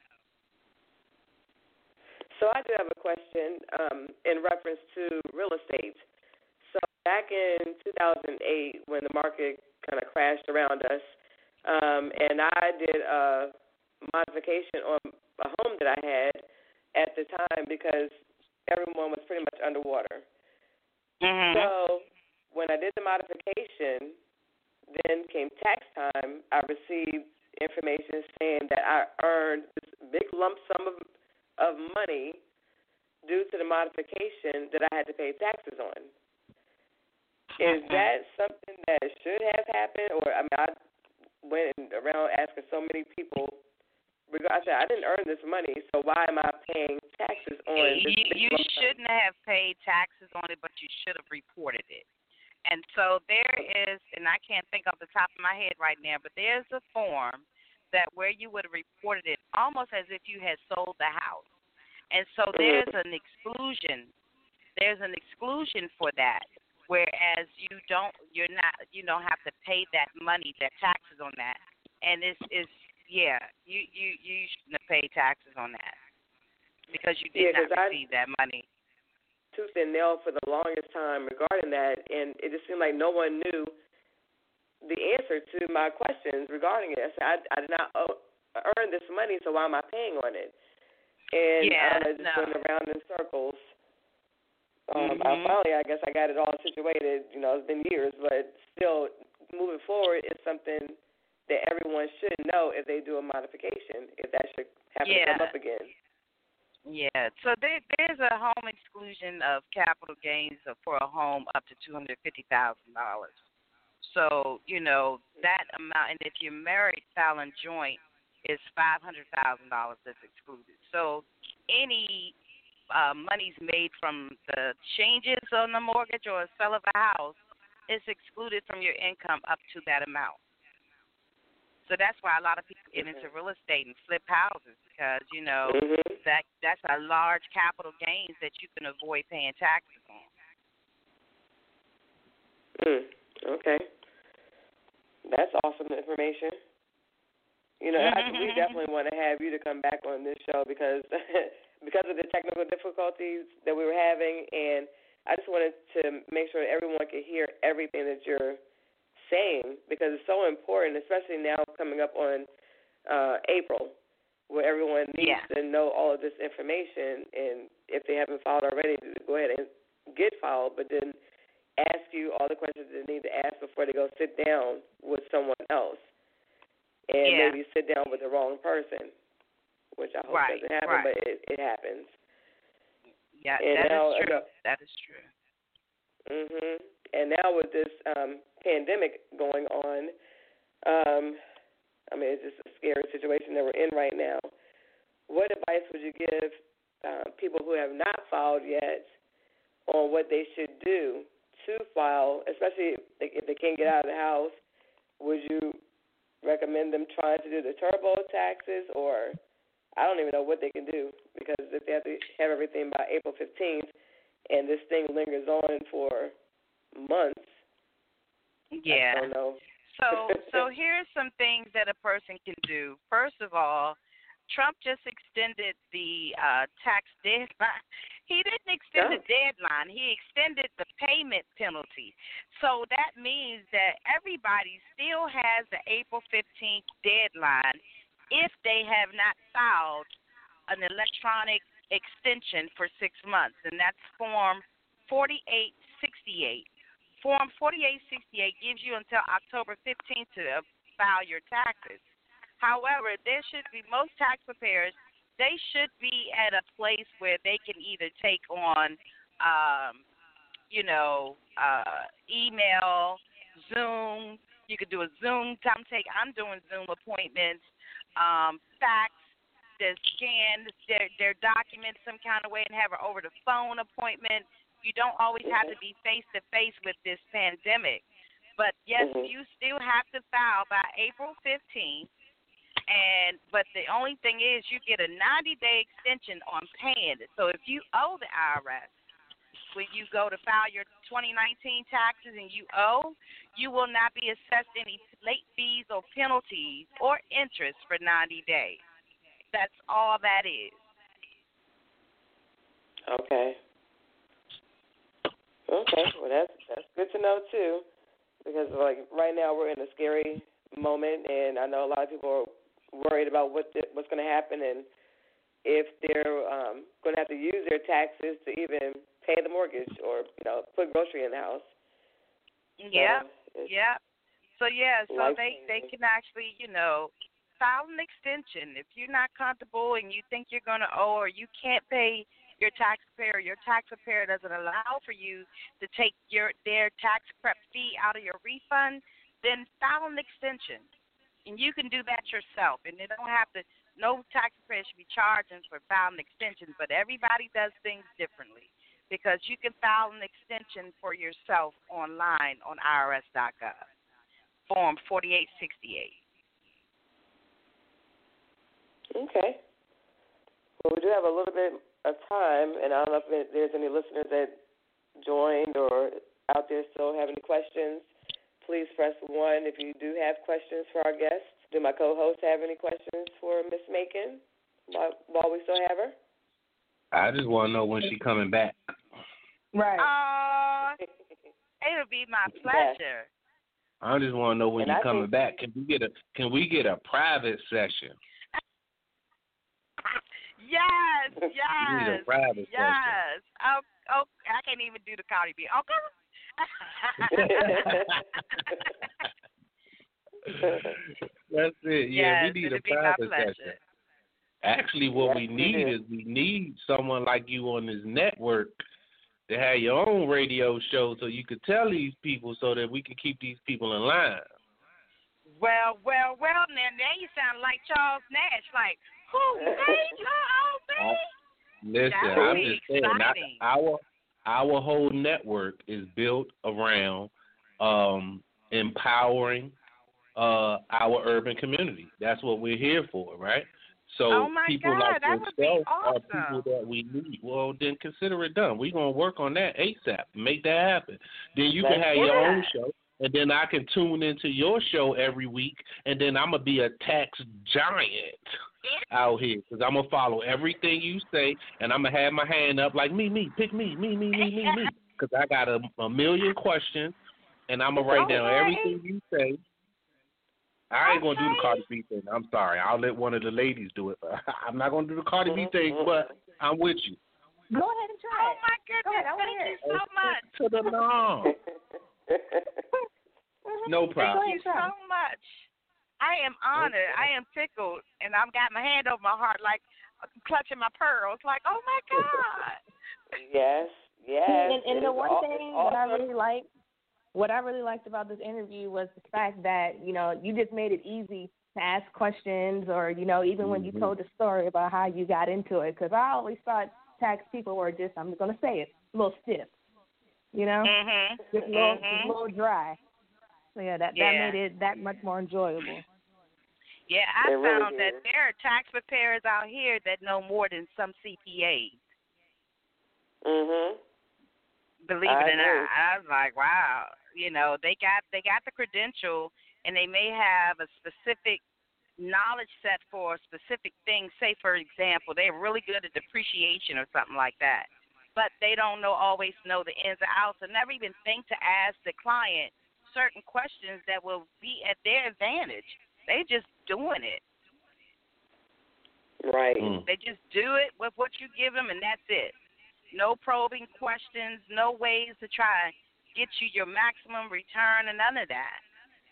So I do have a question in reference to real estate. So back in 2008, when the market kind of crashed around us, and I did a modification on a home that I had at the time because everyone was pretty much underwater. Mm-hmm. So when I did the modification, then came tax time, I received information saying that I earned this big lump sum of money due to the modification that I had to pay taxes on. Is that something that should have happened? Or, I mean, I went around asking so many people. I said, I didn't earn this money, so why am I paying taxes on this? You shouldn't have paid taxes on it, but you should have reported it. And so there is, and I can't think off the top of my head right now, but there's a form that where you would have reported it almost as if you had sold the house. And so there's an exclusion. There's an exclusion for that, whereas you don't have to pay that money, that taxes on that. And you shouldn't have paid taxes on that because you did not receive that money. Tooth and nail for the longest time regarding that, and it just seemed like no one knew the answer to my questions regarding it. I said, I did not earn this money, so why am I paying on it? And I just went around in circles. I guess I got it all situated. You know, it's been years, but still, moving forward is something that everyone should know if they do a modification, if that should happen to come up again. Yeah, so there's a home exclusion of capital gains for a home up to $250,000. So, you know, that amount, and if you're married, filing joint, is $500,000 that's excluded. So any monies made from the changes on the mortgage or a sale of a house is excluded from your income up to that amount. So that's why a lot of people get into real estate and flip houses because, you know, that's a large capital gains that you can avoid paying taxes on. Okay. That's awesome information. You know, we definitely want to have you to come back on this show because because of the technical difficulties that we were having, and I just wanted to make sure everyone could hear everything that you're saying because it's so important, especially now coming up on April, where everyone needs to know all of this information, and if they haven't filed already, go ahead and get filed, but then ask you all the questions they need to ask before they go sit down with someone else. And maybe sit down with the wrong person, which I hope doesn't happen, but it happens. Yeah, and that is true. And now with this pandemic going on, I mean, it's just a scary situation that we're in right now. What advice would you give people who have not filed yet on what they should do to file, especially if they can't get out of the house? Would you recommend them trying to do the turbo taxes, or I don't even know what they can do because if they have to have everything by April 15th and this thing lingers on for months, I don't know. So here's some things that a person can do. First of all, Trump just extended the tax deadline. He didn't extend the deadline. He extended the payment penalty. So that means that everybody still has the April 15th deadline if they have not filed an electronic extension for 6 months, and that's Form 4868. Form 4868 gives you until October 15th to file your taxes. However, there should be most tax preparers, they should be at a place where they can either take on, email, Zoom. You could do a Zoom. I'm doing Zoom appointments, fax, to scan their documents some kind of way and have an over-the-phone appointment. You don't always have to be face-to-face with this pandemic. But, yes, you still have to file by April 15th. But the only thing is you get a 90-day extension on paying it. So if you owe the IRS, when you go to file your 2019 taxes and you owe, you will not be assessed any late fees or penalties or interest for 90 days. That's all that is. Okay. Well, that's good to know too, because like right now we're in a scary moment, and I know a lot of people are worried about what's going to happen and if they're going to have to use their taxes to even pay the mortgage or put grocery in the house. So they can actually file an extension if you're not comfortable and you think you're going to owe or you can't pay your tax preparer doesn't allow for you to take their tax prep fee out of your refund, then file an extension. And you can do that yourself. And no tax preparer should be charging for filing an extension, but everybody does things differently because you can file an extension for yourself online on IRS.gov, Form 4868. Okay. Well, we do have a little bit of time, and I don't know if there's any listeners that joined or out there still have any questions. Please press 1 if you do have questions for our guests. Do my co-hosts have any questions for Miss Macon while we still have her? I just want to know when she's coming back. Right. It'll be my pleasure. I just want to know when you're coming back. Can we get a private session? Yes. We need a private session. Oh, I can't even do the Cardi B. Okay. That's it. Yeah, yes, we need a private session. Actually, what we need someone like you on this network to have your own radio show so you could tell these people so that we can keep these people in line. Well, now you sound like Charles Nash. Like, who, me? Listen, I'm just saying, our whole network is built around empowering our urban community. That's what we're here for, right? So people like yourself are people that we need. Well, then consider it done. We're going to work on that ASAP, make that happen. Then you can have your own show, and then I can tune into your show every week, and then I'm going to be a tax giant out here because I'm going to follow everything you say, and I'm going to have my hand up like, me, pick me, because I got a million questions, and I'm going to write down everything you say. I ain't going to do the Cardi B thing. I'm sorry. I'll let one of the ladies do it. I'm not going to do the Cardi B thing, but I'm with you. Go ahead and try it. Oh, my goodness. Thank you so much. To the norm. No problem. Thank you so much. I am honored. I am tickled. And I've got my hand over my heart like clutching my pearls. Like, oh, my God. Yes. And the one thing that I really like, what I really liked about this interview was the fact that, you know, you just made it easy to ask questions or, you know, even when you told the story about how you got into it. Because I always thought tax people were just, I'm going to say it, a little stiff, you know, just a little dry. So, yeah, that made it that much more enjoyable. Yeah, I found that there are tax preparers out here that know more than some CPAs. Believe it or not, I was like, wow. You know, they got the credential, and they may have a specific knowledge set for a specific thing. Say, for example, they're really good at depreciation or something like that, but they don't always know the ins and outs, and never even think to ask the client certain questions that will be at their advantage. They just doing it. Right. They just do it with what you give them, and that's it. No probing questions, no ways to try get you your maximum return, and none of that.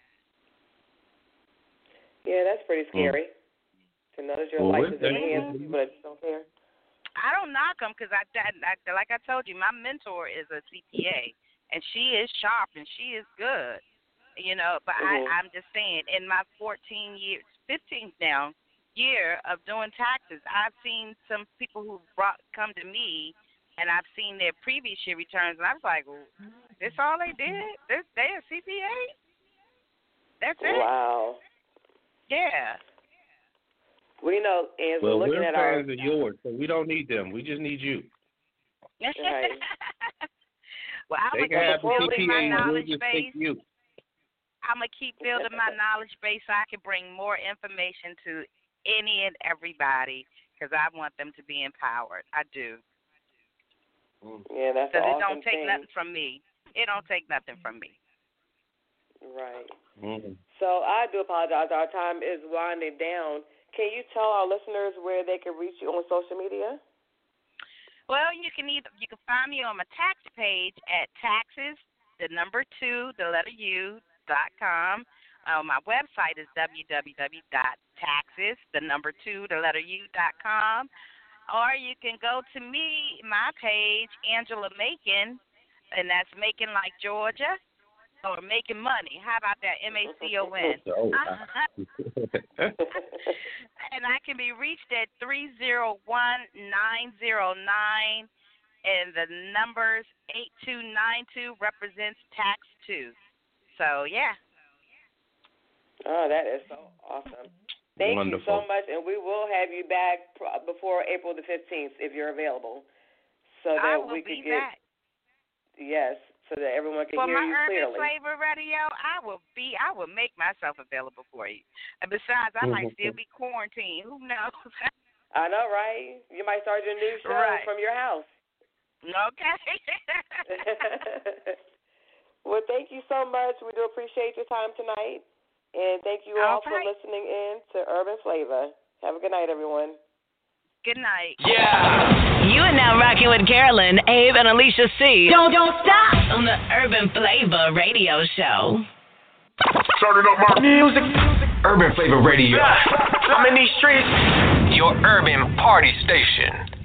Yeah, that's pretty scary to know that your life is in the hands of people that just don't care. I don't knock them because I like I told you, my mentor is a CPA, and she is sharp and she is good, you know. But I'm just saying, in my 15th now year of doing taxes, I've seen some people who come to me. And I've seen their previous year returns, and I was like, well, this all they did? They a CPA? That's it? Wow. Yeah. We know, and well, looking at our... We're fans of yours, so we don't need them. We just need you. Right. Well, I'm going to keep building my knowledge base. I'm going to keep building my knowledge base so I can bring more information to any and everybody because I want them to be empowered. I do. Yeah, that's an awesome thing. Because it don't take nothing from me. It don't take nothing from me. Right. So I do apologize. Our time is winding down. Can you tell our listeners where they can reach you on social media? Well, you can find me on my tax page at taxes2u.com. My website is www.taxes2u.com. Or you can go to my page, Angela Macon, and that's Macon like Georgia, or Making Money. How about that, MACON? And I can be reached at 301-909, and the numbers 8292 represents Tax 2. So, yeah. Oh, that is so awesome. Thank you so much, and we will have you back before April the 15th if you're available, so that we can get back. Yes, so that everyone can hear you clearly. For my Urban Flavor Radio, I will make myself available for you. And besides, I might still be quarantined. Who knows? I know, right? You might start your new show from your house. Okay. Well, thank you so much. We do appreciate your time tonight. And thank you all for listening in to Urban Flavor. Have a good night, everyone. Good night. Yeah. You are now rocking with Carolyn, Abe, and Alicia C. Don't stop on the Urban Flavor Radio Show. Turning up my music. Urban Flavor Radio. I'm in these streets. Your urban party station.